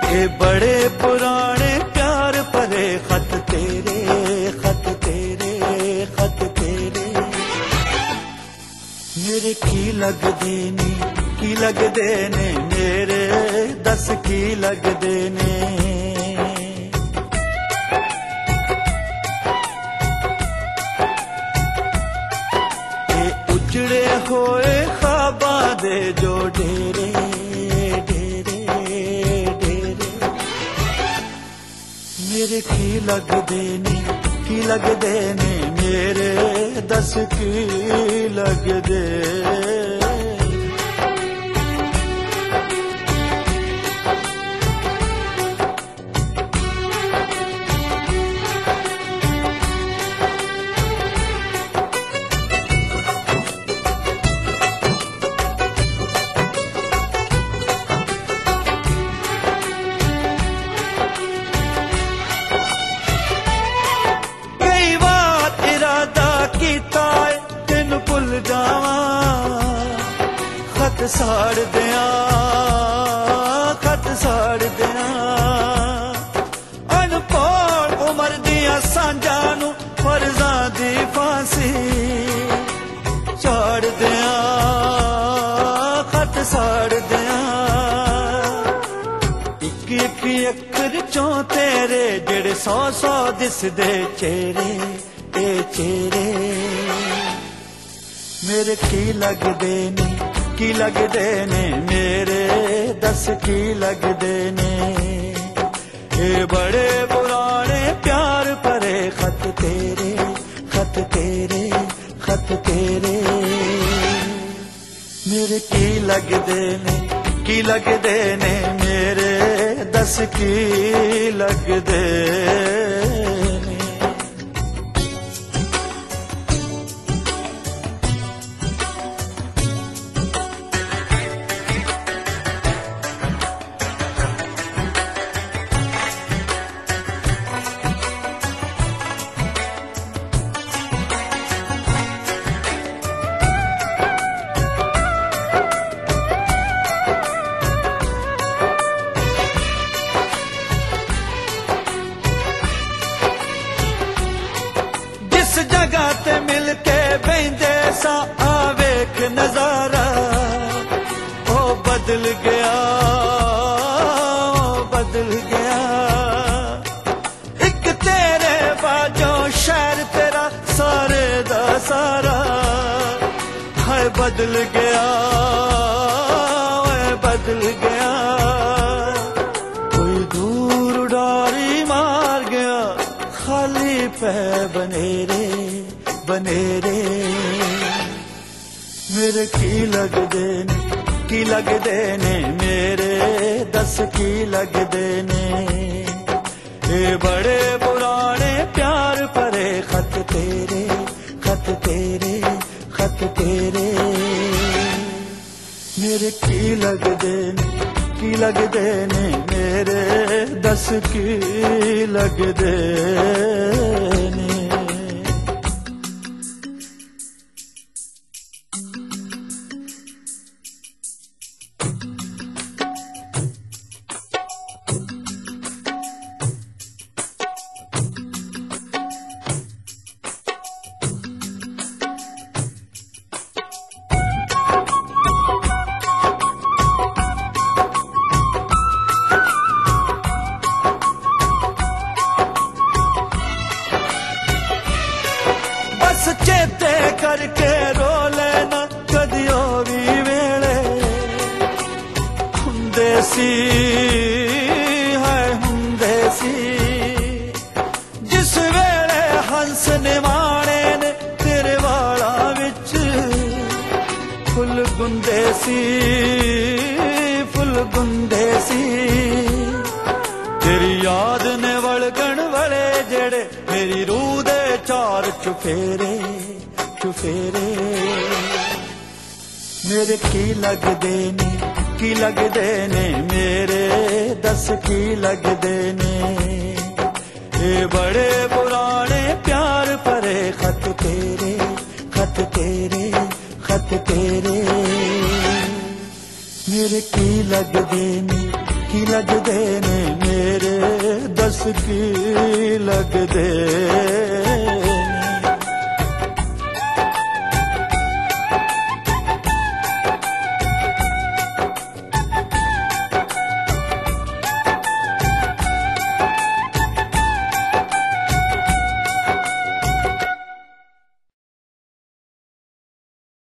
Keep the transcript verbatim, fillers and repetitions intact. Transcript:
ये बड़े पुराने प्यार भरे खत तेरे, खत तेरे, खत तेरे मेरे की लगदे ने, की लगदे ने मेरे, दस की लगदे ने। ये उजड़े होए ख्वाबां दे जो डेरे, मेरे की लगदे ने, की लगदे ने मेरे, दस की लगदे। खत साड़ दिया, खत साड़ दिया अनपढ़ उमर दिया सांझा नू फर्जां दी फांसी चाड़ दिया, खत साड़ दिया। इक इक अक्खर चों तेरे जेड़े सौ सौ दिसदे चेहरे, ए चेहरे मेरे की लगदे ने, की लगदे ने मेरे, दस की लगदे ने। ये बड़े पुराने प्यार भरे खत तेरे, खत तेरे, खत तेरे मेरे की लगदे ने, की लगदे ने मेरे, दस की लगदे ने। जगह ते मिल के बेंदे सा आवेख नजारा, ओ बदल गया, ओ बदल गया। एक तेरे बाजो शहर तेरा सारे दा सारा है बदल गया, है बदल गया। कोई दूर उड़ारी मार गया, खाली पे बनेरे, बनेरे मेरे की लगदे ने, की लगदे ने मेरे, दस की लगदे ने। ये बड़े पुराने प्यार भरे खत तेरे, खत तेरे, खत तेरे मेरे की लगदे ने, की लगदे ने मेरे, दस की लगदे ने। चेते करके रो लेना कदियो भी वेले हुंदे सी, है हुंदे सी जिस वेले हंस निवाणे ने तेरे वाला विच फुल गुंदे सी, फुल गुंदे सी। तेरी याद ने वलगण वाले जेड़े मेरी रूह दे चार चुफेरे, चुफेरे मेरे की लगदे ने, की लगदे ने मेरे, दस की लगदे ने। ये बड़े पुराने प्यार भरे खत तेरे, खत तेरे, खत तेरे मेरे की लगदे ने, की लगदे ने मेरे दस की लगदे